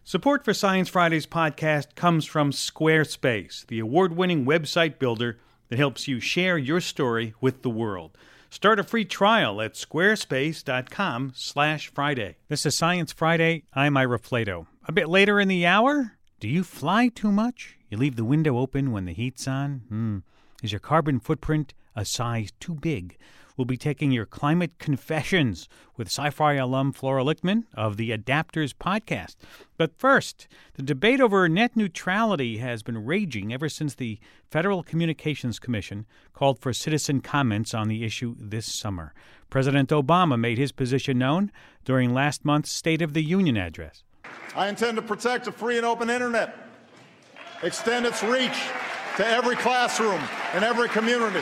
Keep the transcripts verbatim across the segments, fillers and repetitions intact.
Support for Science Friday's podcast comes from Squarespace, the award-winning website builder that helps you share your story with the world. Start a free trial at squarespace.com slash Friday. This is Science Friday. I'm Ira Flato. A bit later in the hour, do you fly too much? You leave the window open when the heat's on? Hmm. Is your carbon footprint a size too big? We'll be taking your climate confessions with sci-fi alum Flora Lichtman of the Adapters podcast. But first, the debate over net neutrality has been raging ever since the Federal Communications Commission called for citizen comments on the issue this summer. President Obama made his position known during last month's State of the Union address. I intend to protect a free and open internet, extend its reach to every classroom and every community,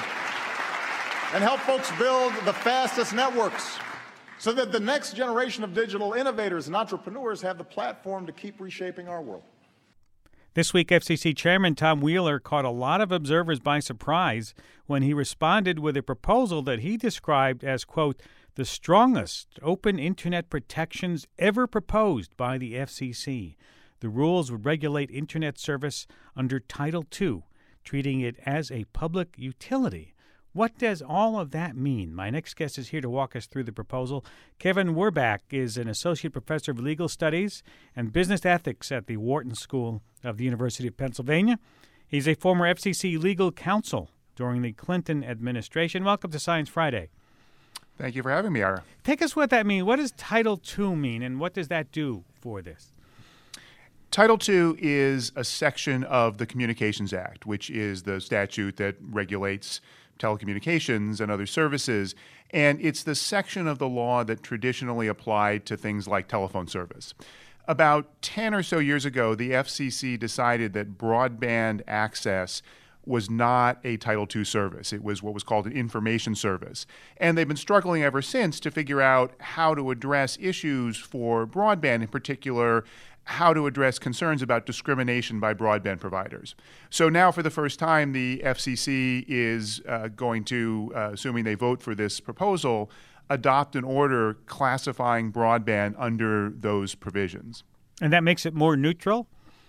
and help folks build the fastest networks so that the next generation of digital innovators and entrepreneurs have the platform to keep reshaping our world. This week, F C C Chairman Tom Wheeler caught a lot of observers by surprise when he responded with a proposal that he described as, quote, the strongest open internet protections ever proposed by the F C C. The rules would regulate internet service under Title two, treating it as a public utility. What does all of that mean? My next guest is here to walk us through the proposal. Kevin Werbach is an associate professor of legal studies and business ethics at the Wharton School of the University of Pennsylvania. He's a former F C C legal counsel during the Clinton administration. Welcome to Science Friday. Thank you for having me, Ira. Take us what that means. What does Title two mean, and what does that do for this? Title two is a section of the Communications Act, which is the statute that regulates telecommunications and other services, and it's the section of the law that traditionally applied to things like telephone service. About ten or so years ago, the F C C decided that broadband access was not a Title two service. It was what was called an information service. And they've been struggling ever since to figure out how to address issues for broadband, in particular, how to address concerns about discrimination by broadband providers. So now, for the first time, the F C C is uh, going to, uh, assuming they vote for this proposal, adopt an order classifying broadband under those provisions. And that makes it more neutral?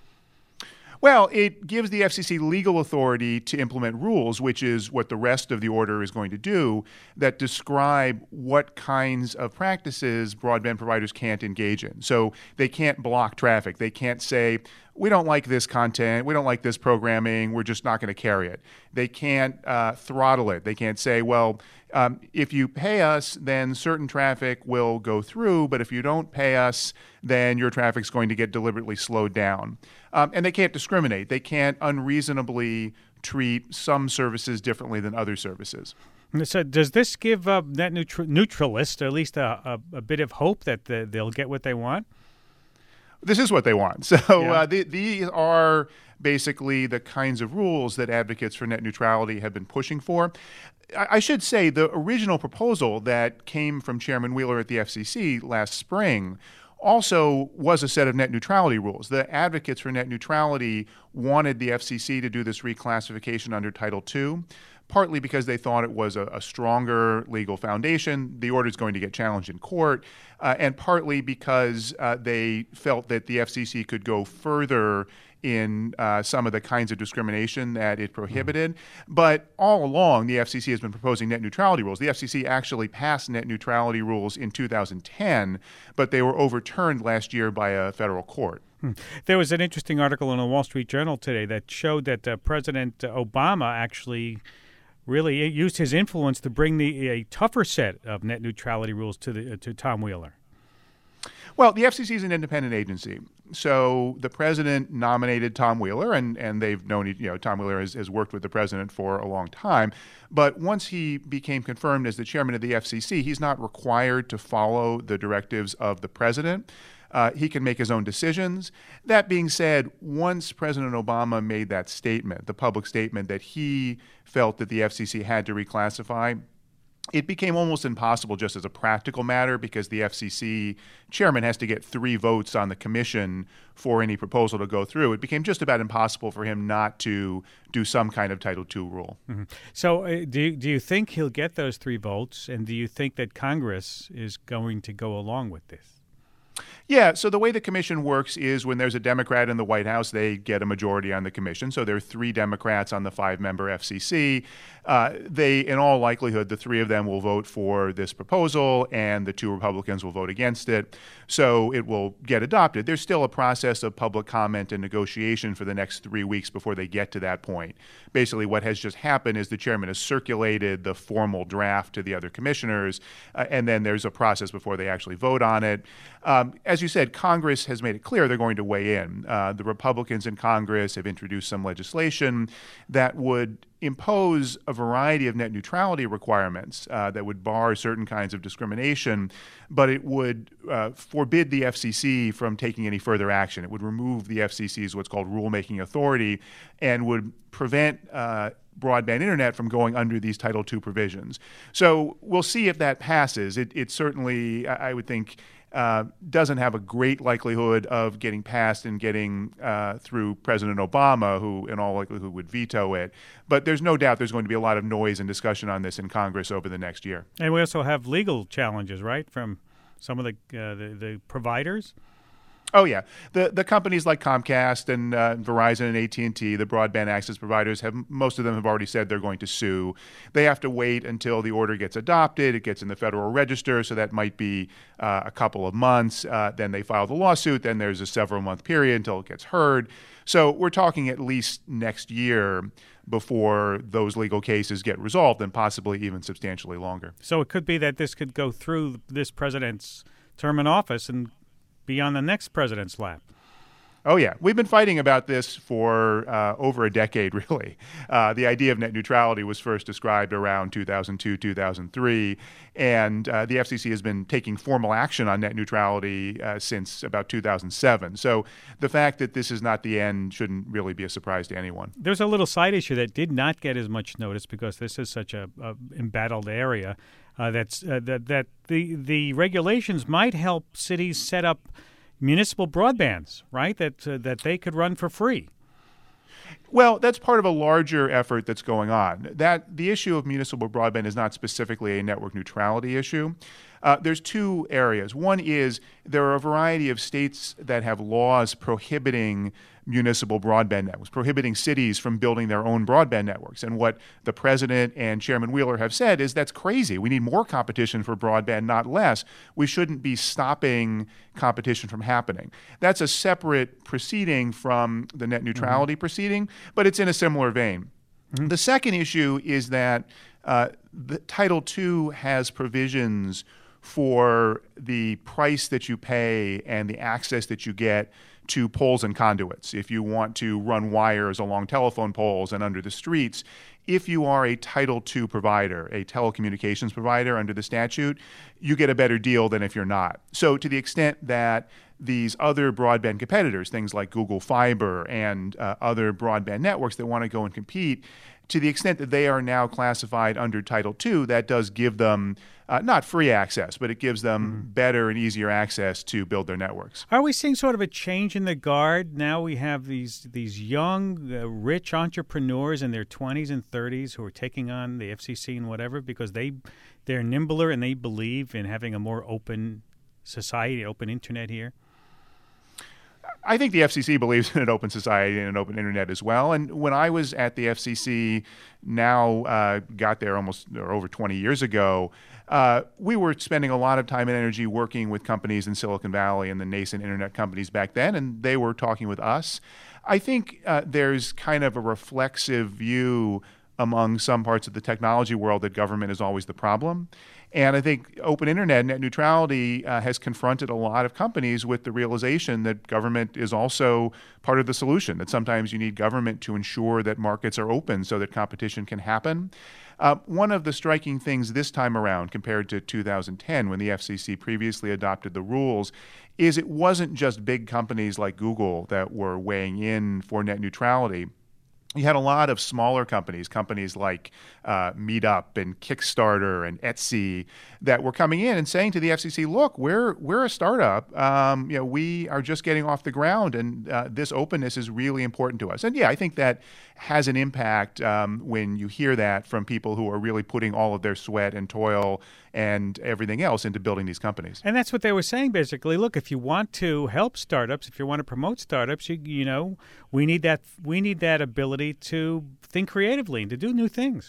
Well, it gives the F C C legal authority to implement rules, which is what the rest of the order is going to do, that describe what kinds of practices broadband providers can't engage in. So they can't block traffic. They can't say, we don't like this content, we don't like this programming, we're just not going to carry it. They can't uh, throttle it. They can't say, well, um, if you pay us, then certain traffic will go through, but if you don't pay us, then your traffic's going to get deliberately slowed down. Um, and they can't discriminate. They can't unreasonably treat some services differently than other services. So does this give uh, net neutral- neutralists at least a, a, a bit of hope that the, they'll get what they want? This is what they want. So yeah. uh, th- these are basically the kinds of rules that advocates for net neutrality have been pushing for. I, I should say the original proposal that came from Chairman Wheeler at the F C C last spring also was a set of net neutrality rules. The advocates for net neutrality wanted the F C C to do this reclassification under Title two, partly because they thought it was a, a stronger legal foundation. The order is going to get challenged in court, uh, and partly because uh, they felt that the F C C could go further in uh, some of the kinds of discrimination that it prohibited. Mm-hmm. But all along, the F C C has been proposing net neutrality rules. The F C C actually passed net neutrality rules in two thousand ten, but they were overturned last year by a federal court. Hmm. There was an interesting article in the Wall Street Journal today that showed that uh, President Obama actually really used his influence to bring the a tougher set of net neutrality rules to the uh, to Tom Wheeler. Well, the F C C is an independent agency. So the president nominated Tom Wheeler, and, and they've known, you know, Tom Wheeler has, has worked with the president for a long time. But once he became confirmed as the chairman of the F C C, he's not required to follow the directives of the president. Uh, he can make his own decisions. That being said, once President Obama made that statement, the public statement that he felt that the F C C had to reclassify, it became almost impossible just as a practical matter because the F C C chairman has to get three votes on the commission for any proposal to go through. It became just about impossible for him not to do some kind of Title two rule. Mm-hmm. So uh, do, you, do you think he'll get those three votes, and do you think that Congress is going to go along with this? Yeah, so the way the commission works is when there's a Democrat in the White House, they get a majority on the commission. So there are three Democrats on the five-member F C C. Uh, they, in all likelihood, the three of them will vote for this proposal, and the two Republicans will vote against it. So it will get adopted. There's still a process of public comment and negotiation for the next three weeks before they get to that point. Basically, what has just happened is the chairman has circulated the formal draft to the other commissioners, uh, and then there's a process before they actually vote on it. Um, as you said, Congress has made it clear they're going to weigh in. Uh, the Republicans in Congress have introduced some legislation that would impose a variety of net neutrality requirements uh, that would bar certain kinds of discrimination, but it would uh, forbid the F C C from taking any further action. It would remove the F C C's what's called rulemaking authority and would prevent uh, broadband internet from going under these Title two provisions. So we'll see if that passes. It, it certainly, I would think, Uh, doesn't have a great likelihood of getting passed and getting uh, through President Obama, who in all likelihood would veto it. But there's no doubt there's going to be a lot of noise and discussion on this in Congress over the next year. And we also have legal challenges, right, from some of the uh, the, the providers? Oh, yeah. The the companies like Comcast and uh, Verizon and A T and T, the broadband access providers, have most of them have already said they're going to sue. They have to wait until the order gets adopted. It gets in the Federal Register, so that might be uh, a couple of months. Uh, then they file the lawsuit. Then there's a several-month period until it gets heard. So we're talking at least next year before those legal cases get resolved, and possibly even substantially longer. So it could be that this could go through this president's term in office and be on the next president's lap. Oh, yeah. We've been fighting about this for uh, over a decade, really. Uh, the idea of net neutrality was first described around two thousand two, two thousand three, and uh, the F C C has been taking formal action on net neutrality uh, since about two thousand seven. So the fact that this is not the end shouldn't really be a surprise to anyone. There's a little side issue that did not get as much notice because this is such a, a embattled area. Uh, that's uh, that that the the regulations might help cities set up municipal broadbands, right? That uh, that they could run for free. Well, that's part of a larger effort that's going on. That the issue of municipal broadband is not specifically a network neutrality issue. Uh, there's two areas. One is there are a variety of states that have laws prohibiting municipal broadband networks, prohibiting cities from building their own broadband networks. And what the president and Chairman Wheeler have said is that's crazy. We need more competition for broadband, not less. We shouldn't be stopping competition from happening. That's a separate proceeding from the net neutrality mm-hmm. proceeding, but it's in a similar vein. Mm-hmm. The second issue is that uh, the Title two has provisions for the price that you pay and the access that you get to poles and conduits. If you want to run wires along telephone poles and under the streets, if you are a Title two provider, a telecommunications provider under the statute, you get a better deal than if you're not. So to the extent that these other broadband competitors, things like Google Fiber and uh, other broadband networks that want to go and compete, to the extent that they are now classified under Title two, that does give them uh, not free access, but it gives them mm-hmm. better and easier access to build their networks. Are we seeing sort of a change in the guard? Now we have these these young, uh, rich entrepreneurs in their twenties and thirties who are taking on the F C C and whatever because they, they're nimbler and they believe in having a more open society, open internet here? I think the F C C believes in an open society and an open internet as well. And when I was at the F C C, now uh, got there almost or over twenty years ago, uh, we were spending a lot of time and energy working with companies in Silicon Valley and the nascent internet companies back then, and they were talking with us. I think uh, there's kind of a reflexive view among some parts of the technology world that government is always the problem. And I think open internet, net neutrality, uh, has confronted a lot of companies with the realization that government is also part of the solution, that sometimes you need government to ensure that markets are open so that competition can happen. Uh, one of the striking things this time around compared to two thousand ten, when the F C C previously adopted the rules, is it wasn't just big companies like Google that were weighing in for net neutrality. You had a lot of smaller companies, companies like uh, Meetup and Kickstarter and Etsy, that were coming in and saying to the F C C, "Look, we're we're a startup. Um, you know, we are just getting off the ground, and uh, this openness is really important to us." And yeah, I think that has an impact um, when you hear that from people who are really putting all of their sweat and toil and everything else into building these companies. And that's what they were saying, basically. Look, if you want to help startups, if you want to promote startups, you, you know, we need that we need that ability to think creatively and to do new things.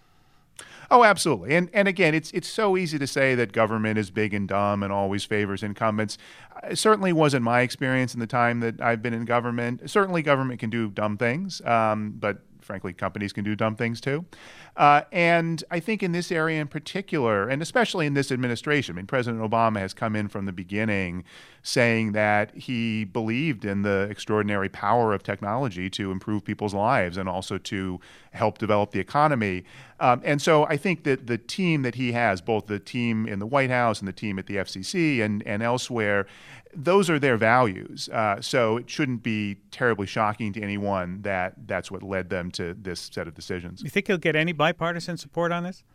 Oh, absolutely. And and again, it's it's so easy to say that government is big and dumb and always favors incumbents. It certainly wasn't my experience in the time that I've been in government. Certainly government can do dumb things, um, but frankly, companies can do dumb things too. Uh, and I think in this area in particular, and especially in this administration, I mean, President Obama has come in from the beginning saying that he believed in the extraordinary power of technology to improve people's lives and also to help develop the economy. Um, and so I think that the team that he has, both the team in the White House and the team at the F C C and, and elsewhere, those are their values. Uh, so it shouldn't be terribly shocking to anyone that that's what led them to this set of decisions. You think he'll get any bipartisan support on this?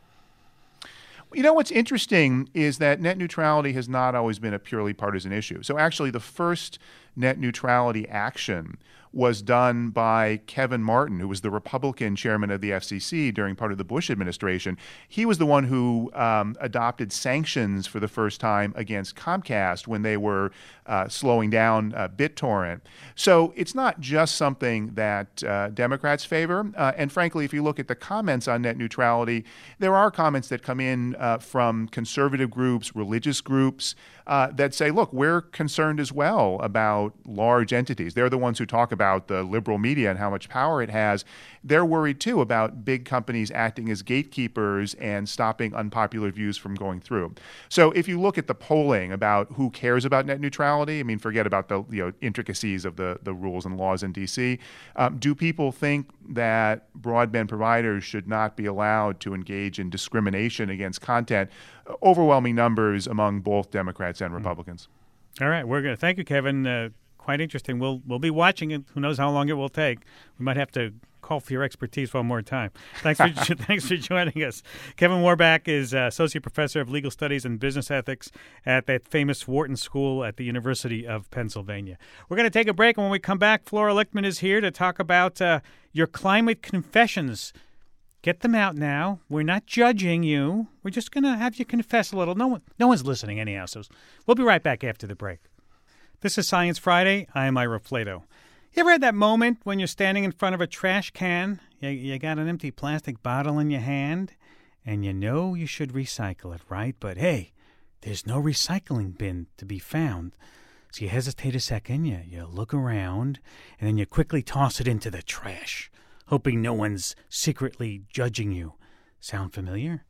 You know, what's interesting is that net neutrality has not always been a purely partisan issue. So actually the first net neutrality action was done by Kevin Martin, who was the Republican chairman of the F C C during part of the Bush administration. He was the one who um, adopted sanctions for the first time against Comcast when they were uh, slowing down uh, BitTorrent. So it's not just something that uh, Democrats favor. Uh, and frankly, if you look at the comments on net neutrality, there are comments that come in uh, from conservative groups, religious groups, uh, that say, look, we're concerned as well about large entities. They're the ones who talk about the liberal media and how much power it has. They're worried, too, about big companies acting as gatekeepers and stopping unpopular views from going through. So if you look at the polling about who cares about net neutrality, I mean, forget about the you know intricacies of the, the rules and laws in D C. Um, do people think that broadband providers should not be allowed to engage in discrimination against content? Overwhelming numbers among both Democrats and Republicans. All right. We're going to thank you, Kevin. Uh, quite interesting. We'll we'll be watching it. Who knows how long it will take. We might have to call for your expertise one more time. Thanks for thanks for joining us. Kevin Warbach is uh, Associate Professor of Legal Studies and Business Ethics at that famous Wharton School at the University of Pennsylvania. We're going to take a break, and when we come back, Flora Lichtman is here to talk about uh, your climate confessions. Get them out now. We're not judging you. We're just going to have you confess a little. No one, no one's listening anyhow, so we'll be right back after the break. This is Science Friday. I am Ira Flato. You ever had that moment when you're standing in front of a trash can, you, you got an empty plastic bottle in your hand, and you know you should recycle it, right? But hey, there's no recycling bin to be found. So you hesitate a second, you, you look around, and then you quickly toss it into the trash, hoping no one's secretly judging you. Sound familiar?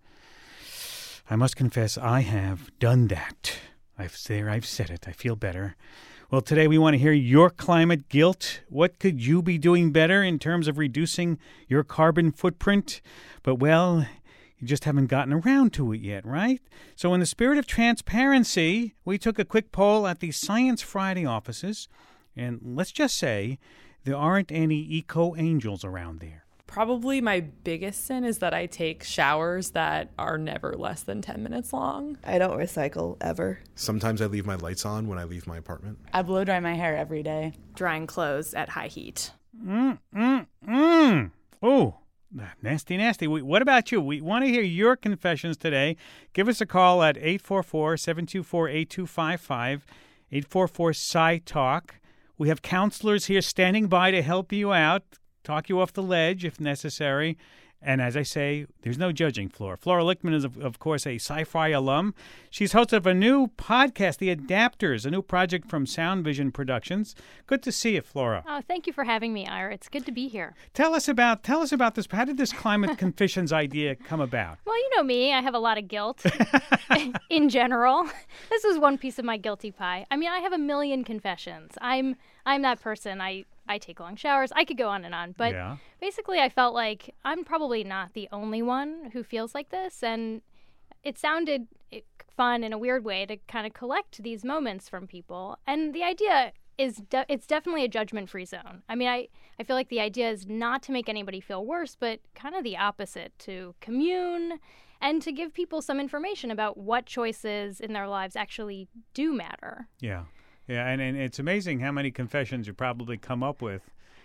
I must confess I have done that. I've there, I've said it. I feel better. Well, today we want to hear your climate guilt. What could you be doing better in terms of reducing your carbon footprint? But, well, you just haven't gotten around to it yet, right? So in the spirit of transparency, we took a quick poll at the Science Friday offices, and let's just say there aren't any eco-angels around there. Probably my biggest sin is that I take showers that are never less than ten minutes long. I don't recycle ever. Sometimes I leave my lights on when I leave my apartment. I blow dry my hair every day. Drying clothes at high heat. Mm, mm, mm. Oh, nasty, nasty. We, what about you? We want to hear your confessions today. Give us a call at eight four four, seven two four, eight two five five, eight four four, S C I talk. We have counselors here standing by to help you out. Talk you off the ledge if necessary. And as I say, there's no judging Flora. Flora Lichtman is, of, of course, a sci-fi alum. She's host of a new podcast, The Adapters, a new project from Sound Vision Productions. Good to see you, Flora. Oh, thank you for having me, Ira. It's good to be here. Tell us about tell us about this. How did this climate confessions idea come about? Well, you know me. I have a lot of guilt in general. This is one piece of my guilty pie. I mean, I have a million confessions. I'm I'm that person. I I take long showers. I could go on and on. But yeah. Basically, I felt like I'm probably not the only one who feels like this. And it sounded fun in a weird way to kind of collect these moments from people. And the idea is de- it's definitely a judgment-free zone. I mean, I, I feel like the idea is not to make anybody feel worse, but kind of the opposite, to commune and to give people some information about what choices in their lives actually do matter. Yeah. Yeah, and, and it's amazing how many confessions you probably come up with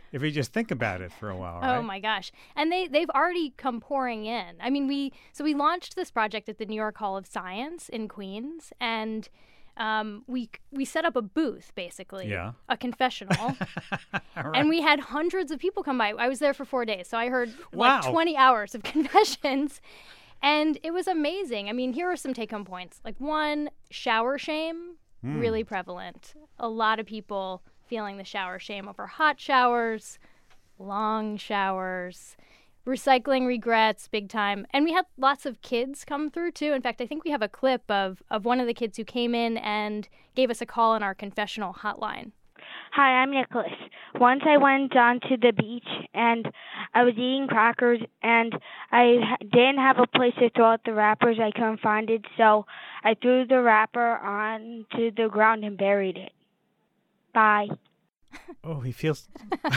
if you just think about it for a while, Oh right? my gosh. And they, they've already come pouring in. I mean, we so we launched this project at the New York Hall of Science in Queens, and um, we we set up a booth, basically, Yeah. a confessional, All right. and we had hundreds of people come by. I was there for four days, so I heard Wow. like twenty hours of confessions, and it was amazing. I mean, here are some take-home points. Like, one, shower shame, Hmm. really prevalent. A lot of people feeling the shower shame over hot showers, long showers, recycling regrets, big time. And we had lots of kids come through too. In fact, I think we have a clip of, of one of the kids who came in and gave us a call on our confessional hotline. Hi, I'm Nicholas. Once I went down to the beach and I was eating crackers and I ha- didn't have a place to throw out the wrappers. I couldn't find it, so I threw the wrapper onto the ground and buried it. Bye. Oh, he feels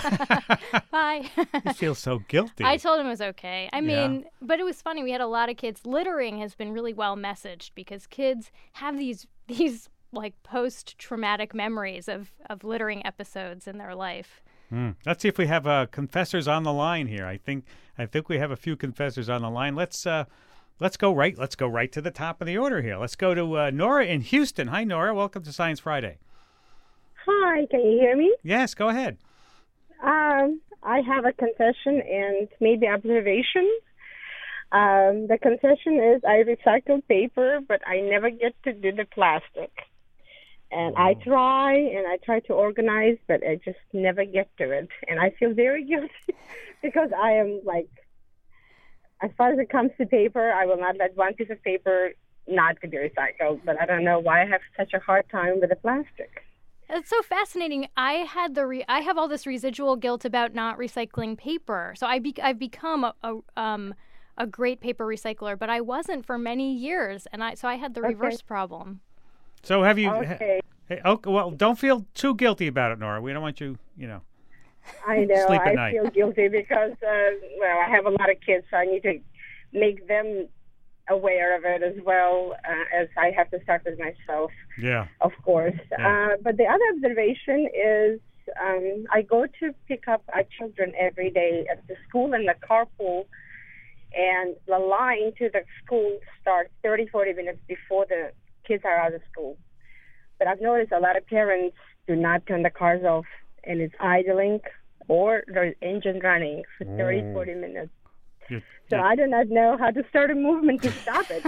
Bye. he feels so guilty. I told him it was okay. I Yeah. mean, but it was funny. We had a lot of kids. Littering has been really well messaged because kids have these these like post-traumatic memories of, of littering episodes in their life. Hmm. Let's see if we have uh, confessors on the line here. I think I think we have a few confessors on the line. Let's uh, let's go right. Let's go right to the top of the order here. Let's go to uh, Nora in Houston. Hi, Nora. Welcome to Science Friday. Hi, can you hear me? Yes, go ahead. Um, I have a confession and maybe observation. Um, the confession is I recycle paper, but I never get to do the plastic. And I try and I try to organize, but I just never get to it. And I feel very guilty because I am like, as far as it comes to paper, I will not let one piece of paper not to be recycled. But I don't know why I have such a hard time with the plastic. It's so fascinating. I had the re- I have all this residual guilt about not recycling paper. So I be- I've become a, a um a great paper recycler, but I wasn't for many years, and I so I had the Okay. reverse problem. So have you? Okay. Hey, okay, well, don't feel too guilty about it, Nora. We don't want you, you know. I know. Sleep at I night. feel guilty because, uh, well, I have a lot of kids, so I need to make them aware of it as well, uh, as I have to start with myself, Yeah. of course. Yeah. Uh, but the other observation is um, I go to pick up our children every day at the school in the carpool, and the line to the school starts thirty, forty minutes before the kids are out of school. But I've noticed a lot of parents do not turn the cars off, and it's idling or there's engine running for thirty, Mm. forty minutes. You- So you- I do not know how to start a movement to stop it.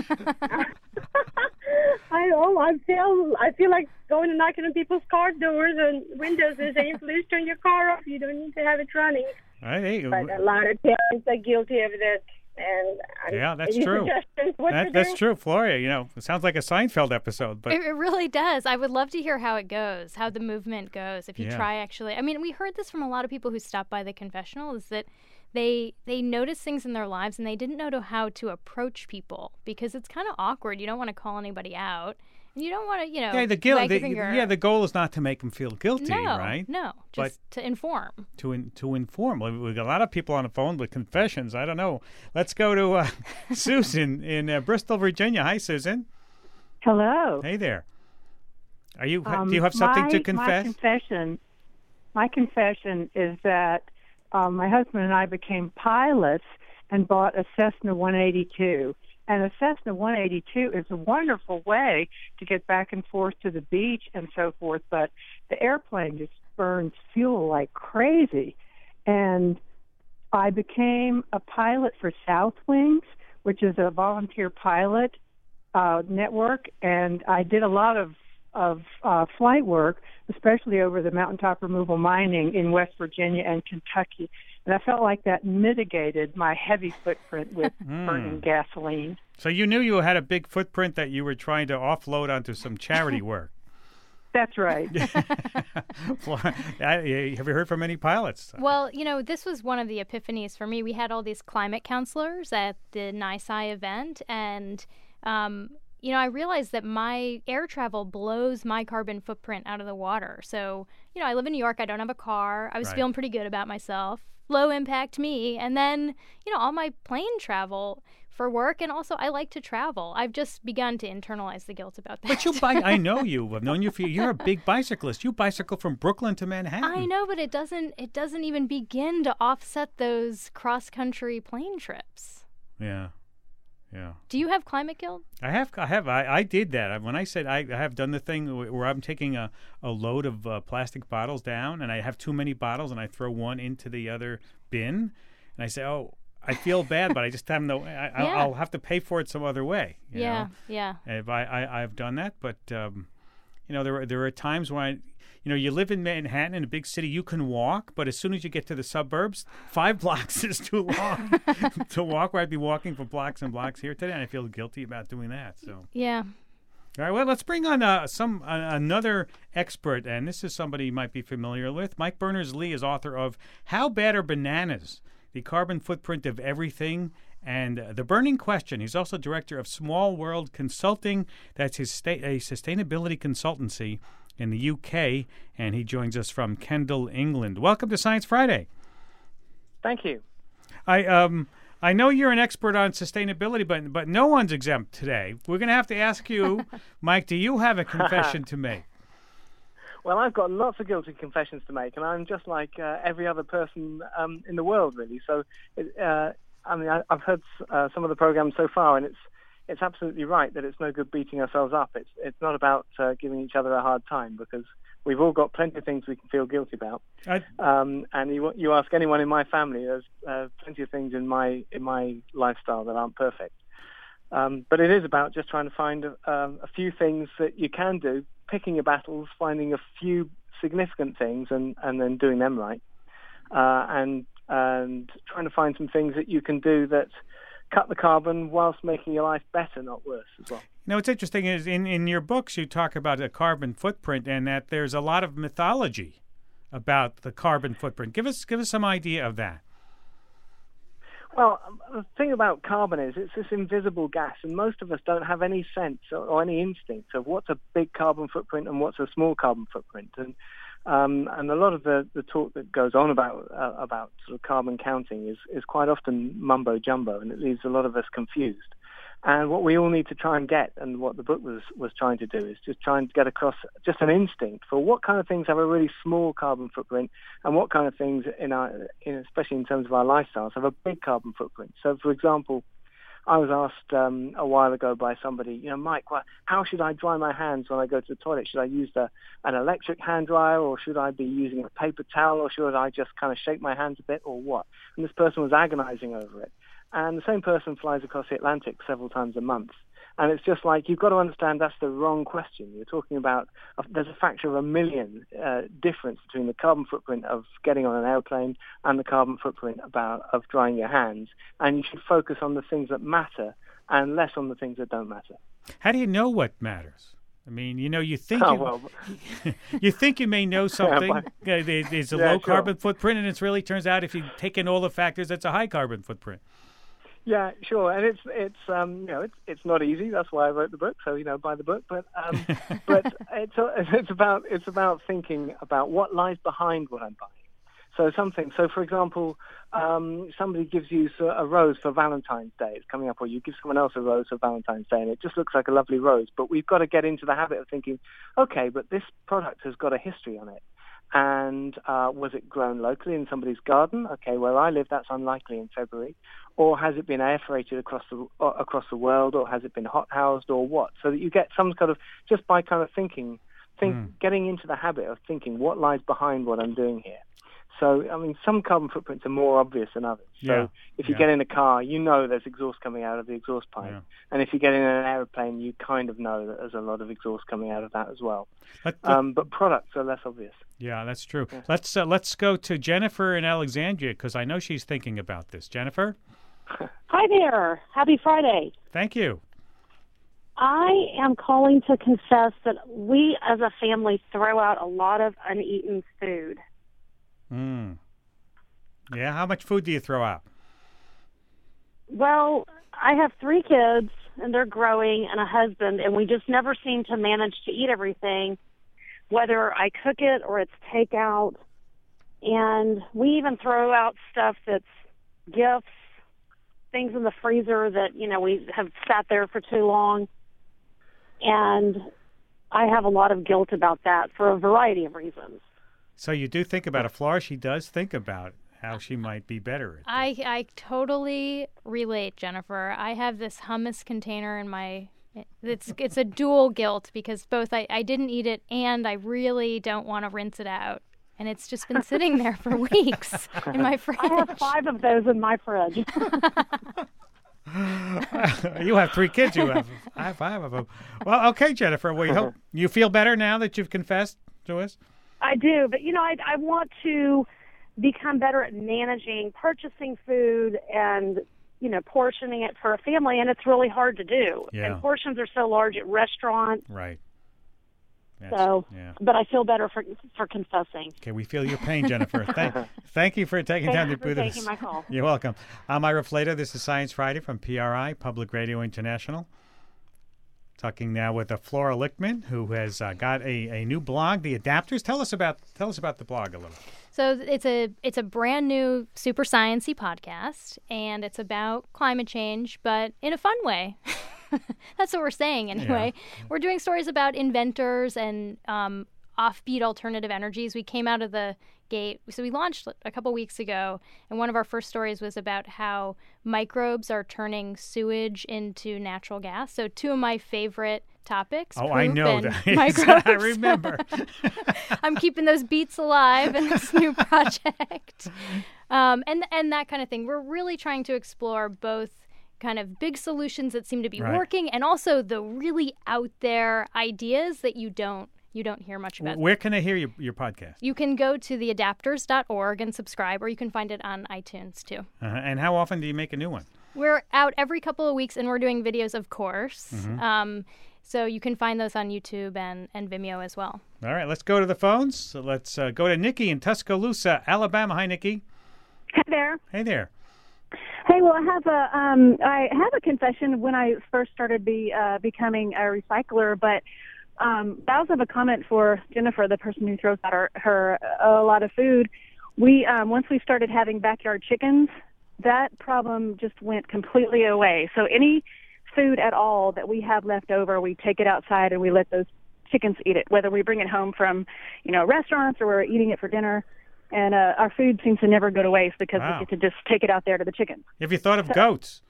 I know. I feel. I feel like going and knocking on people's car doors and windows and saying, "Please turn your car off. You don't need to have it running." All right, hey, But a lot of parents are guilty of that. And I'm- yeah, that's any true. suggestions what That, to that's do? true, Floria. You know, it sounds like a Seinfeld episode, but It, it really does. I would love to hear how it goes, how the movement goes. If you Yeah. try, actually, I mean, we heard this from a lot of people who stopped by the confessional. Is that they they notice things in their lives and they didn't know to how to approach people because it's kind of awkward. You don't want to call anybody out, and you don't want to, you know, yeah, the guilt. wag your The, finger. yeah, the goal is not to make them feel guilty, no, right? no, But- just to inform. To in, to inform. Well, we've got a lot of people on the phone with confessions. I don't know. Let's go to uh, Susan in uh, Bristol, Virginia. Hi, Susan. Hello. Hey there. Are you? Um, do you have something my, to confess? My confession, my confession is that um, my husband and I became pilots and bought a Cessna one eighty-two. And a Cessna one eighty-two is a wonderful way to get back and forth to the beach and so forth, but the airplane just burns fuel like crazy. And I became a pilot for South Wings, which is a volunteer pilot uh, network, and I did a lot of of uh, flight work, especially over the mountaintop removal mining in West Virginia and Kentucky. And I felt like that mitigated my heavy footprint with Mm. burning gasoline. So you knew you had a big footprint that you were trying to offload onto some charity work. That's right. Well, I- have you heard from any pilots? Well, you know, this was one of the epiphanies for me. We had all these climate counselors at the NYSCI event, and, um, you know, I realized that my air travel blows my carbon footprint out of the water. So, you know, I live in New York. I don't have a car. I was Right. feeling pretty good about myself. Low impact me. And then, you know, all my plane travel for work, and also I like to travel. I've just begun to internalize the guilt about that. But you bi- I know you. I've known you for you're a big bicyclist. You bicycle from Brooklyn to Manhattan. I know, but it doesn't it doesn't even begin to offset those cross-country plane trips. Yeah. Yeah. Do you have climate guilt? I have. I have. I, I did that. When I said I, I have done the thing where I'm taking a, a load of uh, plastic bottles down, and I have too many bottles, and I throw one into the other bin, and I say, "Oh, I feel bad, but I just have no. I, yeah. I'll, I'll have to pay for it some other way." You yeah. know? Yeah. If I, I I've done that, but um, you know, there are, there are times when I, you know, you live in Manhattan, in a big city, you can walk, but as soon as you get to the suburbs, five blocks is too long to walk. Where I'd be walking for blocks and blocks here today, and I feel guilty about doing that. So yeah. All right. Well, let's bring on uh, some uh, another expert, and this is somebody you might be familiar with. Mike Berners-Lee is author of "How Bad Are Bananas? The Carbon Footprint of Everything and uh, the Burning Question." He's also director of Small World Consulting. That's his sta- a sustainability consultancy in the U K, and he joins us from Kendal, England. Welcome to Science Friday. Thank you. I um I know you're an expert on sustainability, but but no one's exempt today. We're going to have to ask you, Mike, do you have a confession to make? Well, I've got lots of guilty confessions to make, and I'm just like uh, every other person um, in the world, really. So, it, uh, I mean, I, I've heard uh, some of the programs so far, and it's it's absolutely right that it's no good beating ourselves up. It's it's not about uh, giving each other a hard time, because we've all got plenty of things we can feel guilty about. I... Um, and you you ask anyone in my family, there's uh, plenty of things in my in my lifestyle that aren't perfect. Um, but it is about just trying to find um, a few things that you can do, picking your battles, finding a few significant things, and, and then doing them right, uh, and and trying to find some things that you can do that cut the carbon whilst making your life better, not worse, as well. You know, what's interesting is in, in your books you talk about a carbon footprint, and that there's a lot of mythology about the carbon footprint. Give us give us some idea of that. Well, the thing about carbon is it's this invisible gas, and most of us don't have any sense or, or any instinct of what's a big carbon footprint and what's a small carbon footprint. And um, and a lot of the, the talk that goes on about uh, about sort of carbon counting is, is quite often mumbo jumbo, and it leaves a lot of us confused. And what we all need to try and get, and what the book was, was trying to do, is just trying to get across just an instinct for what kind of things have a really small carbon footprint, and what kind of things, in our, in, especially in terms of our lifestyles, have a big carbon footprint. So, for example, I was asked um, a while ago by somebody, you know, Mike, well, how should I dry my hands when I go to the toilet? Should I use the, an electric hand dryer, or should I be using a paper towel, or should I just kind of shake my hands a bit, or what? And this person was agonizing over it. And the same person flies across the Atlantic several times a month. And it's just like, you've got to understand that's the wrong question. You're talking about, uh, there's a factor of a million uh, difference between the carbon footprint of getting on an airplane and the carbon footprint about of drying your hands. And you should focus on the things that matter and less on the things that don't matter. How do you know what matters? I mean, you know, you think oh, you, well. you think you may know something. Yeah, but, uh, there's a yeah, low sure. carbon footprint, and it really turns out if you take in all the factors, it's a high carbon footprint. Yeah, sure, and it's it's um you know it's it's not easy. That's why I wrote the book. So you know, buy the book. But um, but it's it's about it's about thinking about what lies behind what I'm buying. So something. So for example, um, somebody gives you a rose for Valentine's Day. It's coming up, or you give someone else a rose for Valentine's Day, and it just looks like a lovely rose. But we've got to get into the habit of thinking, okay, but this product has got a history on it. And uh, was it grown locally in somebody's garden? Okay, where I live, that's unlikely in February. Or has it been air freighted across the uh, across the world, or has it been hot housed, or what? So that you get some kind of, just by kind of thinking, think, mm. getting into the habit of thinking what lies behind what I'm doing here. So, I mean, some carbon footprints are more obvious than others. So yeah. if you yeah. get in a car, you know there's exhaust coming out of the exhaust pipe. Yeah. And if you get in an aeroplane, you kind of know that there's a lot of exhaust coming out of that as well. Let, let, um, but products are less obvious. Yeah, that's true. Yeah. Let's uh, let's go to Jennifer in Alexandria, because I know she's thinking about this. Jennifer? Hi there. Happy Friday. Thank you. I am calling to confess that we as a family throw out a lot of uneaten food. Mm. Yeah, how much food do you throw out? Well, I have three kids, and they're growing, and a husband, and we just never seem to manage to eat everything, whether I cook it or it's takeout. And we even throw out stuff that's gifts things in the freezer that, you know, we have sat there for too long. And I have a lot of guilt about that for a variety of reasons. So you do think about it. Flora, she does think about how she might be better at I, I totally relate, Jennifer. I have this hummus container in my... It's it's a dual guilt because both I, I didn't eat it and I really don't want to rinse it out. And it's just been sitting there for weeks in my fridge. I have five of those in my fridge. You have three kids. You have I have five of them. Well, okay, Jennifer. We hope you feel better now that you've confessed to us. I do, but you know, I I want to become better at managing purchasing food and, you know, portioning it for a family, and it's really hard to do. Yeah. And portions are so large at restaurants. Right. That's, so, yeah. but I feel better for for confessing. Okay, we feel your pain, Jennifer. thank, thank you for taking Thank time you to for do this. taking my call. You're welcome. I'm Ira Flatow. This is Science Friday from P R I, Public Radio International. Talking now with uh, Flora Lichtman, who has uh, got a, a new blog, The Adapters. Tell us about tell us about the blog a little. So it's a it's a brand new super science-y podcast, and it's about climate change, but in a fun way. That's what we're saying anyway. Yeah. We're doing stories about inventors and um, offbeat alternative energies. We came out of the gate. So we launched a couple weeks ago, and one of our first stories was about how microbes are turning sewage into natural gas. So two of my favorite topics. Oh, I know that. Microbes. I remember. I'm keeping those beats alive in this new project. Um, and, and that kind of thing. We're really trying to explore both kind of big solutions that seem to be right. working and also the really out there ideas that you don't you don't hear much about. Where can I hear your, your podcast? You can go to the adapters dot org and subscribe, or you can find it on iTunes too. Uh-huh. And how often do you make a new one? We're out every couple of weeks, and we're doing videos, of course. Mm-hmm. Um, so you can find those on YouTube and, and Vimeo as well. All right, let's go to the phones. So let's uh, go to Nikki in Tuscaloosa, Alabama. Hi, Nikki. Hey there. Hey there. Hey, well, I have a um, I have a confession when I first started be uh, becoming a recycler, but um, I also have a comment for Jennifer, the person who throws out her, her a lot of food. We um, once we started having backyard chickens, that problem just went completely away. So any food at all that we have left over, we take it outside and we let those chickens eat it, whether we bring it home from, you know, restaurants or we're eating it for dinner. And uh, our food seems to never go to waste because wow. we get to just take it out there to the chickens. Have you thought of so, goats?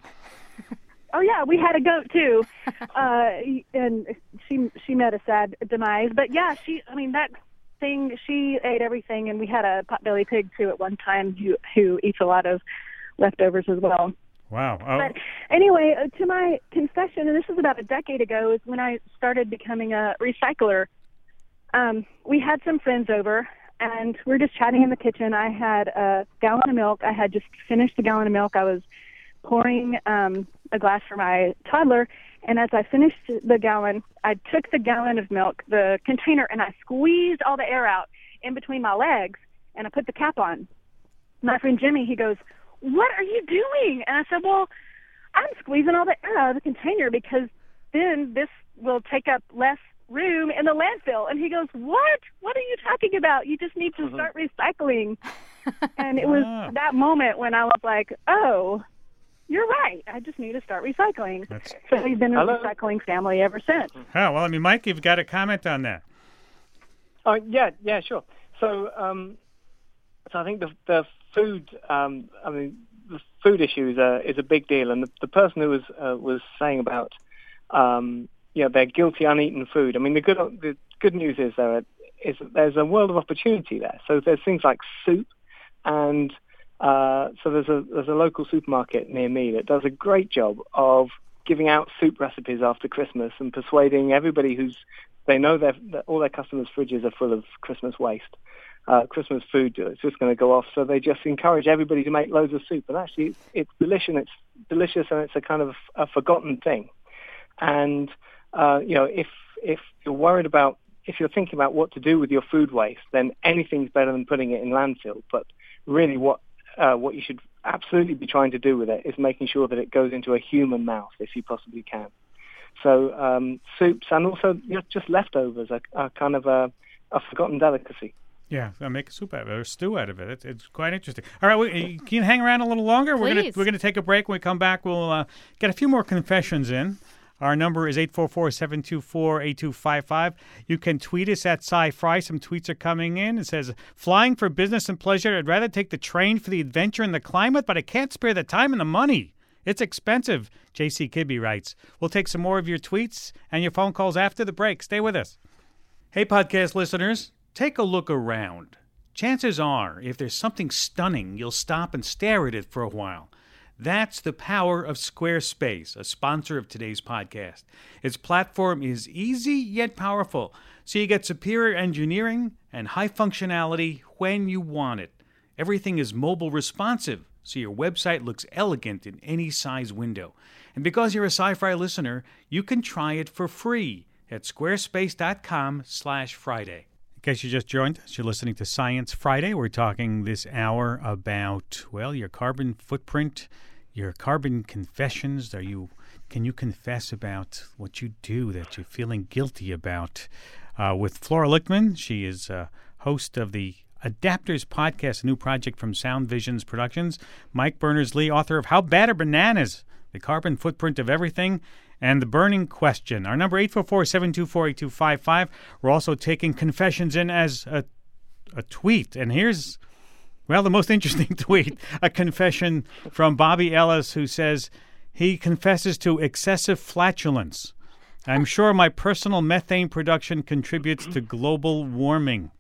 Oh, yeah, we had a goat, too. uh, and she she met a sad demise. But, yeah, she, I mean, that thing, she ate everything. And we had a potbelly pig, too, at one time who, who eats a lot of leftovers as well. Wow. Oh. But anyway, uh, to my confession, and this was about a decade ago, is when I started becoming a recycler. Um, we had some friends over. And we were just chatting in the kitchen. I had a gallon of milk. I had just finished the gallon of milk. I was pouring um, a glass for my toddler. And as I finished the gallon, I took the gallon of milk, the container, and I squeezed all the air out in between my legs, and I put the cap on. My friend Jimmy, he goes, "What are you doing?" And I said, well, I'm squeezing all the air out of the container because then this will take up less room in the landfill. And he goes, what? What are you talking about? You just need to mm-hmm. start recycling. And it was wow. that moment when I was like, oh, you're right. I just need to start recycling. That's... So we've been a Hello? recycling family ever since. Oh, well, I mean, Mike, you've got a comment on that. Oh, yeah, yeah, sure. So, um, so I think the, the food, um, I mean, the food issue is a, is a big deal. And the, the person who was, uh, was saying about, um, yeah, they're guilty uneaten food. I mean, the good the good news is there is there's a world of opportunity there. So there's things like soup, and uh, so there's a there's a local supermarket near me that does a great job of giving out soup recipes after Christmas and persuading everybody who's they know that all their customers' fridges are full of Christmas waste, uh, Christmas food. It's just going to go off. So they just encourage everybody to make loads of soup, and actually it's, it's delicious. It's delicious, and it's a kind of a forgotten thing, and Uh, you know, if if you're worried about, if you're thinking about what to do with your food waste, then anything's better than putting it in landfill. But really what uh, what you should absolutely be trying to do with it is making sure that it goes into a human mouth if you possibly can. So um, soups and also you know, just leftovers are, are kind of a, a forgotten delicacy. Yeah, I'll make a soup out of it or stew out of it. It's, it's quite interesting. All right, we, can you hang around a little longer? Please. We're gonna we're gonna take a break. When we come back, we'll uh, get a few more confessions in. Our number is eight four four, seven two four, eight two five five. You can tweet us at Sci-Fry. Some tweets are coming in. It says, flying for business and pleasure. I'd rather take the train for the adventure and the climate, but I can't spare the time and the money. It's expensive, J C Kibbe writes. We'll take some more of your tweets and your phone calls after the break. Stay with us. Hey, podcast listeners, take a look around. Chances are, if there's something stunning, you'll stop and stare at it for a while. That's the power of Squarespace, a sponsor of today's podcast. Its platform is easy yet powerful, so you get superior engineering and high functionality when you want it. Everything is mobile responsive, so your website looks elegant in any size window. And because you're a Sci-Fi listener, you can try it for free at squarespace.com slash Friday. In case you just joined us, you're listening to Science Friday. We're talking this hour about, well, your carbon footprint, your carbon confessions. Are you? Can you confess about what you do that you're feeling guilty about? Uh, with Flora Lichtman. She is a host of the Adapters podcast, a new project from Sound Visions Productions. Mike Berners-Lee, author of How Bad Are Bananas? The Carbon Footprint of Everything, and The Burning Question. Our number, eight four four, seven two four, eight two five five. We're also taking confessions in as a, a tweet. And here's, well, the most interesting tweet, a confession from Bobby Ellis, who says he confesses to excessive flatulence. I'm sure my personal methane production contributes to global warming.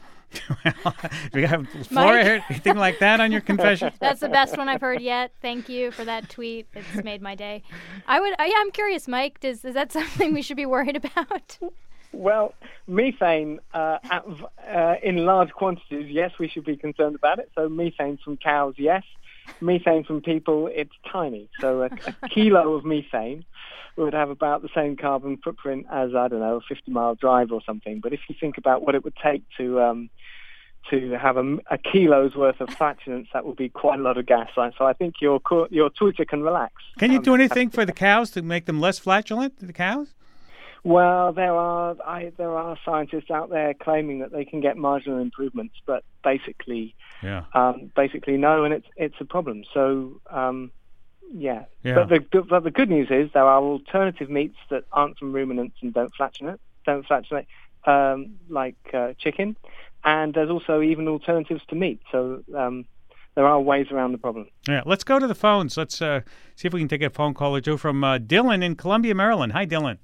Well, we have Flora here, anything like that on your confession? That's the best one I've heard yet. Thank you for that tweet. It's made my day. I would. I, I'm curious, Mike. Does is that something we should be worried about? Well, methane uh, at, uh, in large quantities, yes, we should be concerned about it. So methane from cows, yes. Methane from people, it's tiny. So a, a kilo of methane would have about the same carbon footprint as, I don't know, a fifty-mile drive or something. But if you think about what it would take to um, to have a, a kilo's worth of flatulence, that would be quite a lot of gas. So I think your your Twitter can relax. Can you um, do anything for the cows to make them less flatulent, the cows? Well, there are I, there are scientists out there claiming that they can get marginal improvements, but basically, yeah, um, basically no, and it's it's a problem. So, um, yeah. yeah. But the but the good news is there are alternative meats that aren't from ruminants and don't flatulate, don't flatulate, um, like uh, chicken, and there's also even alternatives to meat. So um, there are ways around the problem. Yeah, let's go to the phones. Let's uh, see if we can take a phone call or two from uh, Dylan in Columbia, Maryland. Hi, Dylan.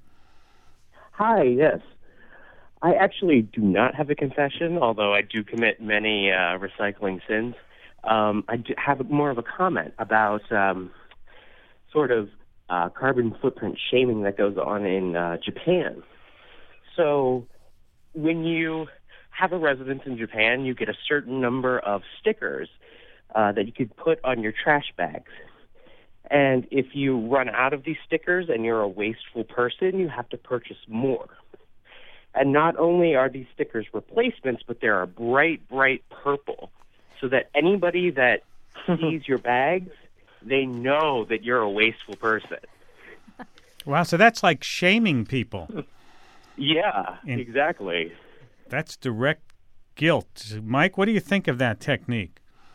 Hi, yes. I actually do not have a confession, although I do commit many uh, recycling sins. Um, I do have more of a comment about um, sort of uh, carbon footprint shaming that goes on in uh, Japan. So when you have a residence in Japan, you get a certain number of stickers uh, that you could put on your trash bags. And if you run out of these stickers and you're a wasteful person, you have to purchase more. And not only are these stickers replacements, but they are bright, bright purple, so that anybody that sees your bags, they know that you're a wasteful person. Wow, so that's like shaming people. Yeah, and exactly. That's direct guilt. Mike, what do you think of that technique?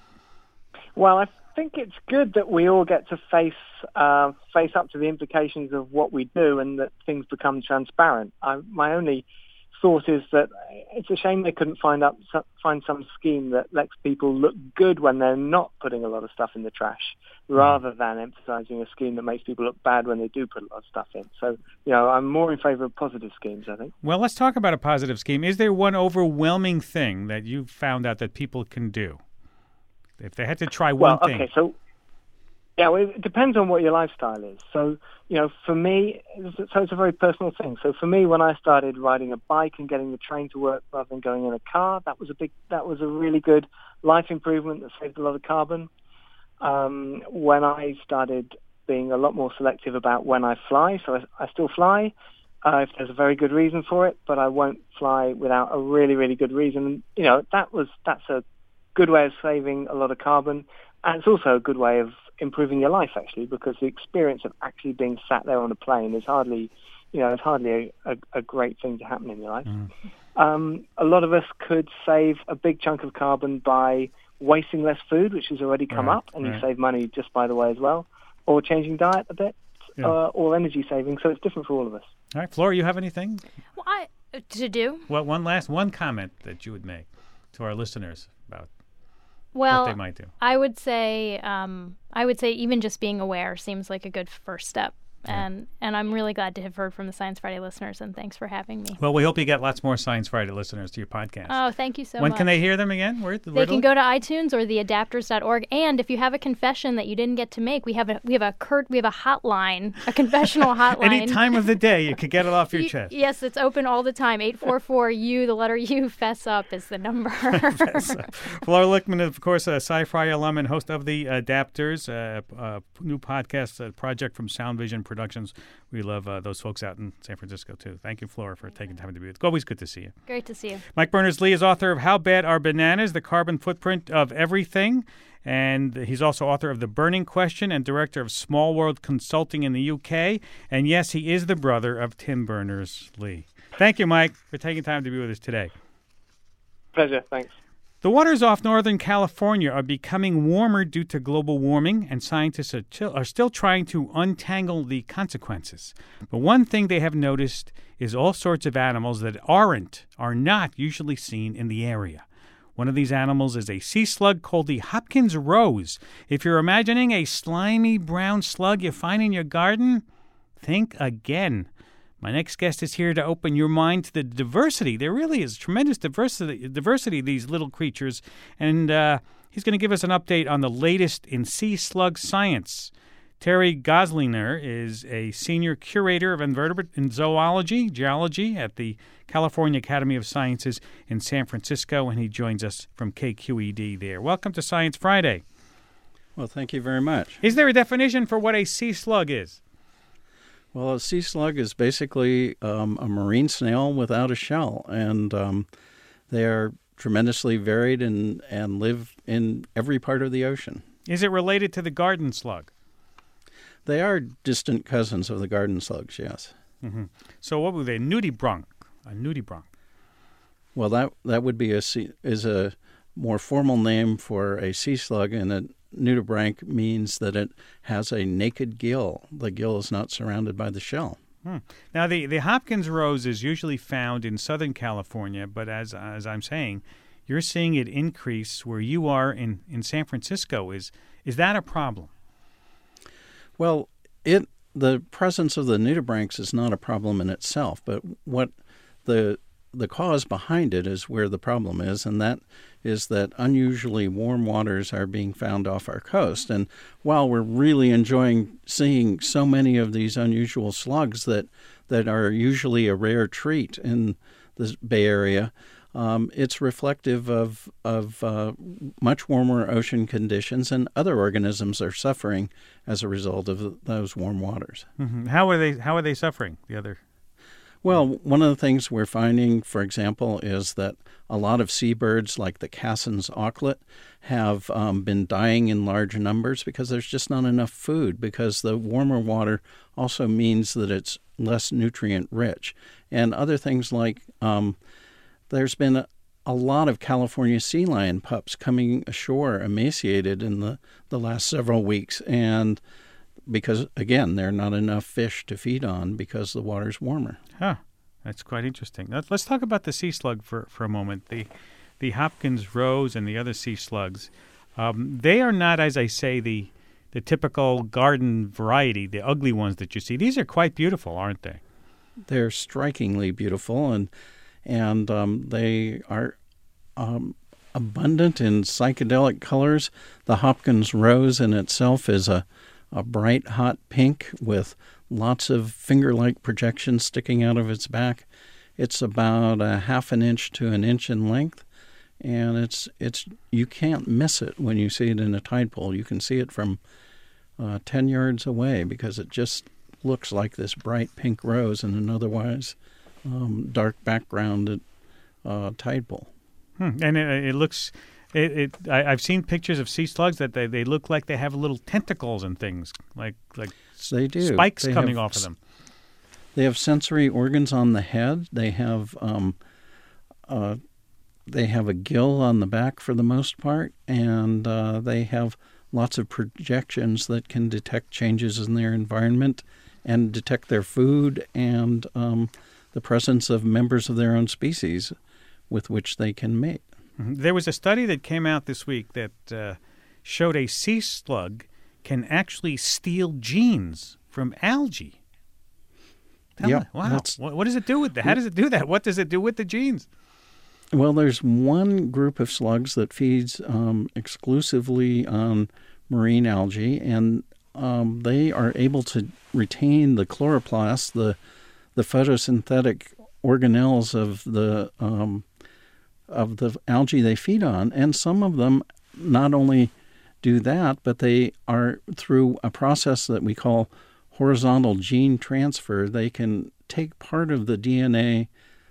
Well, I think it's good that we all get to face uh, face up to the implications of what we do, and that things become transparent. I, my only thought is that it's a shame they couldn't find up find some scheme that lets people look good when they're not putting a lot of stuff in the trash, rather than emphasizing a scheme that makes people look bad when they do put a lot of stuff in. So, you know, I'm more in favor of positive schemes, I think. Well, let's talk about a positive scheme. Is there one overwhelming thing that you've found out that people can do? If they had to try one well, thing. Okay, so, yeah, well, it depends on what your lifestyle is. So, you know, for me, so it's a very personal thing. So for me, when I started riding a bike and getting the train to work rather than going in a car, that was a big, that was a really good life improvement that saved a lot of carbon. Um, when I started being a lot more selective about when I fly, so I, I still fly uh, if there's a very good reason for it, but I won't fly without a really, really good reason. You know, that was that's a good way of saving a lot of carbon, and it's also a good way of improving your life, actually, because the experience of actually being sat there on a plane is hardly, you know, it's hardly a, a, a great thing to happen in your life. Mm. Um, a lot of us could save a big chunk of carbon by wasting less food, which has already come Right, up, and right. you save money just by the way as well, or changing diet a bit, Yeah. uh, or energy saving. So it's different for all of us. All right, Flora, you have anything? Well, I, to do? What one last one comment that you would make to our listeners about Well, what they might do? I would say, um, I would say even just being aware seems like a good first step. And and I'm really glad to have heard from the Science Friday listeners, and thanks for having me. Well, we hope you get lots more Science Friday listeners to your podcast. Oh, thank you so when much. When can they hear them again? Where, They where can go to iTunes or the adapters dot org. And if you have a confession that you didn't get to make, we have a we have a curt we have a hotline, a confessional hotline. Any time of the day, you could get it off your You- chest. Yes, it's open all the time. eight four four U, the letter U, fess up is the number. Flora Lichtman, of course, a Sci-Fi alum and host of the Adapters, uh, uh, new podcast uh, project from Sound Vision Productions. We love uh, those folks out in San Francisco, too. Thank you, Flora, for taking time to be with us. It's always good to see you. Great to see you. Mike Berners-Lee is author of How Bad Are Bananas? The Carbon Footprint of Everything. And he's also author of The Burning Question and director of Small World Consulting in the U K. And yes, he is the brother of Tim Berners-Lee. Thank you, Mike, for taking time to be with us today. Pleasure. Thanks. The waters off Northern California are becoming warmer due to global warming, and scientists are, til- are still trying to untangle the consequences. But one thing they have noticed is all sorts of animals that aren't, are not usually seen in the area. One of these animals is a sea slug called the Hopkins rose. If you're imagining a slimy brown slug you find in your garden, think again. My next guest is here to open your mind to the diversity. There really is tremendous diversity, diversity of these little creatures, and uh, he's going to give us an update on the latest in sea slug science. Terry Goslinger is a senior curator of invertebrate and zoology, geology at the California Academy of Sciences in San Francisco, and he joins us from K Q E D there. Welcome to Science Friday. Well, thank you very much. Is there a definition for what a sea slug is? Well, a sea slug is basically um, a marine snail without a shell, and um, they are tremendously varied and, and live in every part of the ocean. Is it related to the garden slug? They are distant cousins of the garden slugs, yes. Mm-hmm. So what were they? Nudibranch, a nudibranch. Well, that that would be a sea, is a more formal name for a sea slug, and a nudibranch means that it has a naked gill. The gill is not surrounded by the shell. Hmm. Now, the, the Hopkins rose is usually found in Southern California, but as as I'm saying, you're seeing it increase where you are in, in San Francisco. Is is that a problem? Well, it the presence of the nudibranchs is not a problem in itself, but what the the cause behind it is where the problem is, and that is that unusually warm waters are being found off our coast. And while we're really enjoying seeing so many of these unusual slugs that, that are usually a rare treat in the Bay Area, um, it's reflective of, of uh, much warmer ocean conditions, and other organisms are suffering as a result of those warm waters. Mm-hmm. How are they? How are they suffering? The other. Well, one of the things we're finding, for example, is that a lot of seabirds, like the Cassin's auklet, have um, been dying in large numbers because there's just not enough food, because the warmer water also means that it's less nutrient rich. And other things like um, there's been a, a lot of California sea lion pups coming ashore emaciated in the, the last several weeks, and because, again, there are not enough fish to feed on because the water's warmer. Huh. That's quite interesting. Let's, let's talk about the sea slug for, for a moment. The the Hopkins rose and the other sea slugs, um, they are not, as I say, the the typical garden variety, the ugly ones that you see. These are quite beautiful, aren't they? They're strikingly beautiful, and and um, they are um, abundant in psychedelic colors. The Hopkins rose in itself is a a bright, hot pink with lots of finger-like projections sticking out of its back. It's about a half an inch to an inch in length, and it's it's you can't miss it when you see it in a tide pool. You can see it from uh, ten yards away because it just looks like this bright pink rose in an otherwise um, dark background at uh, tide pool. Hmm. And it, it looks... It, it I, I've seen pictures of sea slugs that they, they look like they have little tentacles and things, like like they do. spikes they coming have, off of them. They have sensory organs on the head. They have um, uh, they have a gill on the back for the most part, and uh, they have lots of projections that can detect changes in their environment and detect their food and um, the presence of members of their own species with which they can mate. Mm-hmm. There was a study that came out this week that uh, showed a sea slug can actually steal genes from algae. Tell Yeah, me, wow. that's- What, what does it do with that? How does it do that? What does it do with the genes? Well, there's one group of slugs that feeds um, exclusively on marine algae, and um, they are able to retain the chloroplasts, the the photosynthetic organelles of the um, of the algae they feed on, and some of them not only do that, but they are, through a process that we call horizontal gene transfer, they can take part of the D N A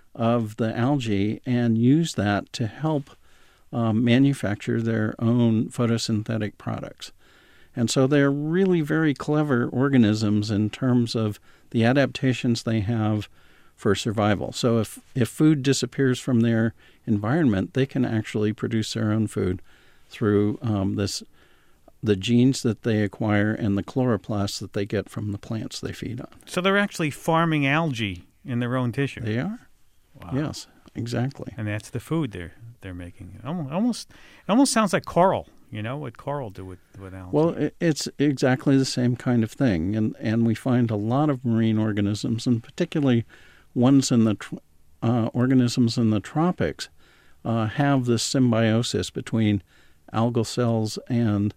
of the algae and use that to help um, manufacture their own photosynthetic products. And so they're really very clever organisms in terms of the adaptations they have for survival. So if, if food disappears from their environment, they can actually produce their own food through um, this the genes that they acquire and the chloroplasts that they get from the plants they feed on. So they're actually farming algae in their own tissue. They are. Wow. Yes, exactly. And that's the food they're they're making. It almost almost, it almost sounds like coral. You know what coral do with, with algae? Well, it, it's exactly the same kind of thing, and and we find a lot of marine organisms, and particularly ones in the tr- uh, organisms in the tropics, uh, have this symbiosis between algal cells and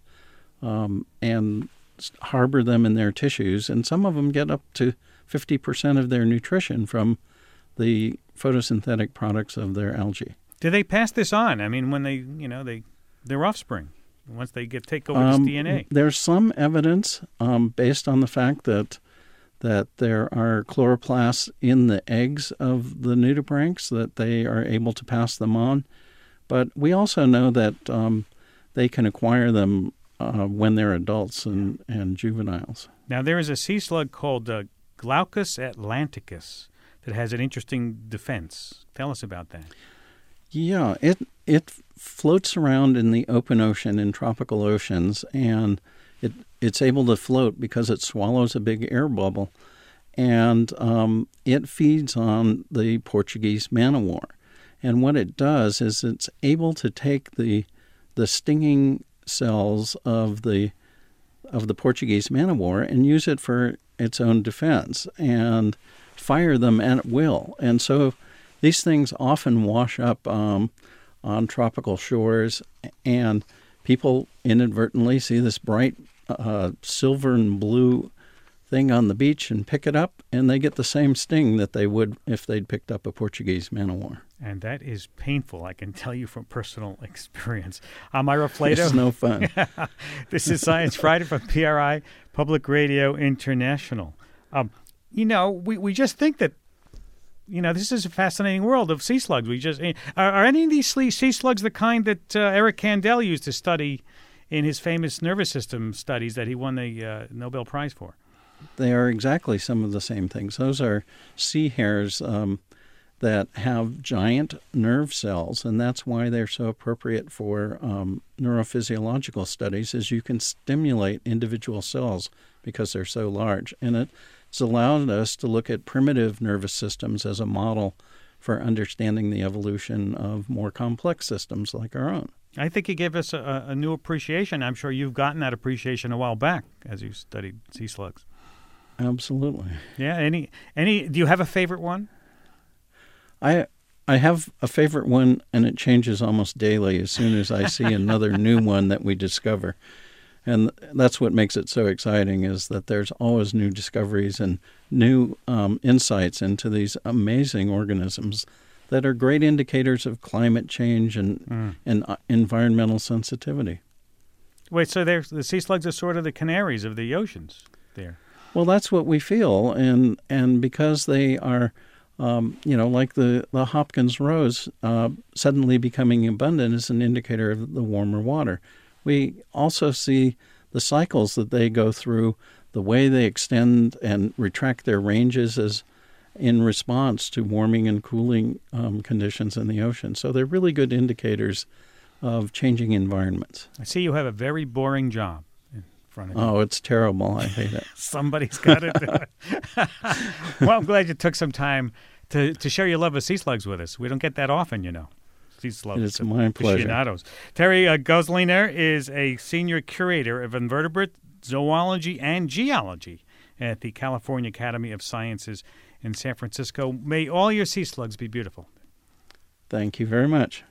um, and harbor them in their tissues, and some of them get up to fifty percent of their nutrition from the photosynthetic products of their algae. Do they pass this on? I mean, when they, you know, they, their offspring, once they get take over Um, this D N A. There's some evidence um, based on the fact that that there are chloroplasts in the eggs of the nudibranchs that they are able to pass them on. But we also know that um, they can acquire them uh, when they're adults and, and juveniles. Now, there is a sea slug called uh, Glaucus atlanticus that has an interesting defense. Tell us about that. Yeah, it it floats around in the open ocean in tropical oceans, and it it's able to float because it swallows a big air bubble, and um, it feeds on the Portuguese man-o'-war. And what it does is it's able to take the the stinging cells of the of the Portuguese man-o'-war and use it for its own defense and fire them at will. And so these things often wash up um, on tropical shores, and people inadvertently see this bright uh, silver and blue thing on the beach and pick it up, and they get the same sting that they would if they'd picked up a Portuguese man-o'-war. And that is painful, I can tell you from personal experience. I'm Ira Flato. It's no fun. This is Science Friday from P R I, Public Radio International. Um, you know, we, we just think that, you know, this is a fascinating world of sea slugs. We just are, are any of these sea slugs the kind that uh, Eric Kandel used to study in his famous nervous system studies that he won the uh, Nobel Prize for? They are exactly some of the same things. Those are sea hares um, that have giant nerve cells, and that's why they're so appropriate for um, neurophysiological studies, is you can stimulate individual cells because they're so large. And it It's allowed us to look at primitive nervous systems as a model for understanding the evolution of more complex systems like our own. I think he gave us a, a new appreciation. I'm sure you've gotten that appreciation a while back as you studied sea slugs. Absolutely. Yeah. Any? Any? Do you have a favorite one? I I have a favorite one, and it changes almost daily as soon as I see another new one that we discover. And that's what makes it so exciting, is that there's always new discoveries and new um, insights into these amazing organisms that are great indicators of climate change and, Mm. and uh, environmental sensitivity. Wait, so they're, the sea slugs are sort of the canaries of the oceans there. Well, that's what we feel, and and because they are, um, you know, like the, the Hopkins rose, uh, suddenly becoming abundant is an indicator of the warmer water. We also see the cycles that they go through, the way they extend and retract their ranges as in response to warming and cooling um, conditions in the ocean. So they're really good indicators of changing environments. I see you have a very boring job in front of you. Oh, it's terrible. I hate it. Somebody's got to do it. Well, I'm glad you took some time to, to share your love of sea slugs with us. We don't get that often, you know. Sea slugs. It's my pleasure. Aficionados. Terry uh, Gosliner is a senior curator of invertebrate zoology and geology at the California Academy of Sciences in San Francisco. May all your sea slugs be beautiful. Thank you very much.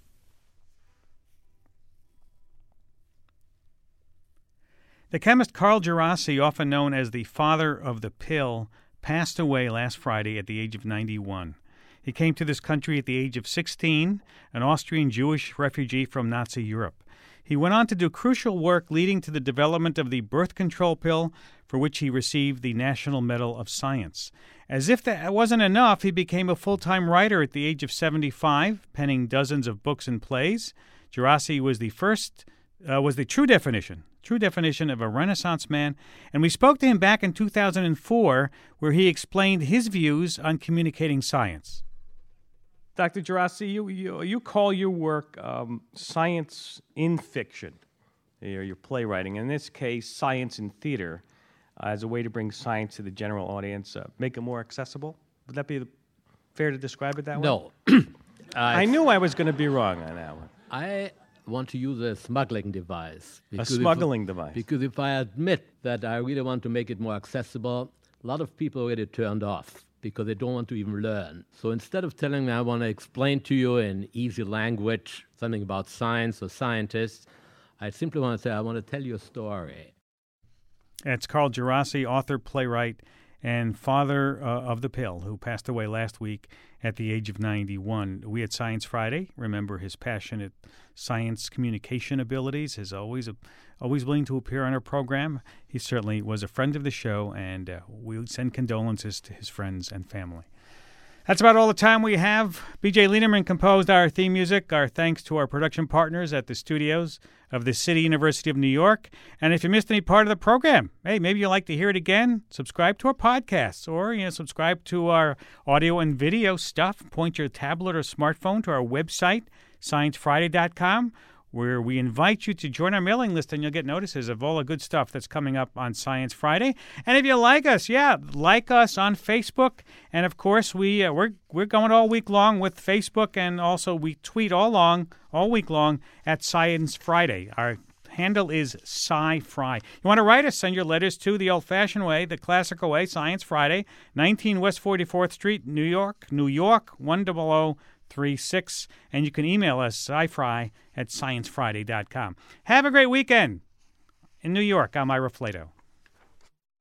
The chemist Carl Djerassi, often known as the father of the pill, passed away last Friday at the age of ninety-one. He came to this country at the age of sixteen, an Austrian Jewish refugee from Nazi Europe. He went on to do crucial work leading to the development of the birth control pill, for which he received the National Medal of Science. As if that wasn't enough, he became a full-time writer at the age of seventy-five, penning dozens of books and plays. Djerassi was the first, uh, was the true definition, true definition of a Renaissance man, and we spoke to him back in two thousand four, where he explained his views on communicating science. Doctor Djerassi, you, you you call your work um, science in fiction, your, your playwriting. In this case, science in theater, uh, as a way to bring science to the general audience, uh, make it more accessible. Would that be the, fair to describe it that way? No. I knew I was going to be wrong on that one. I want to use a smuggling device. A smuggling if, device. Because if I admit that I really want to make it more accessible, a lot of people are already turned off because they don't want to even learn. So instead of telling me I want to explain to you in easy language something about science or scientists, I simply want to say I want to tell you a story. It's Carl Djerassi, author, playwright, and father uh, of the pill, who passed away last week at the age of ninety-one. We had Science Friday. Remember his passionate science communication abilities, his always a, always willing to appear on our program. He certainly was a friend of the show, and uh, we send condolences to his friends and family. That's about all the time we have. B J Liederman composed our theme music. Our thanks to our production partners at the studios of the City University of New York. And if you missed any part of the program, hey, maybe you'd like to hear it again, subscribe to our podcasts, or you know, subscribe to our audio and video stuff. Point your tablet or smartphone to our website, science friday dot com, where we invite you to join our mailing list, and you'll get notices of all the good stuff that's coming up on Science Friday. And if you like us, yeah, like us on Facebook. And, of course, we, uh, we're we're going all week long with Facebook, and also we tweet all long, all week long at Science Friday. Our handle is Sci-Fri. You want to write us, send your letters to the old-fashioned way, the classical way, Science Friday, nineteen West forty-fourth Street, New York, New York, one zero zero three six, and you can email us, sci-fri at science friday dot com. Have a great weekend. In New York, I'm Ira Flato.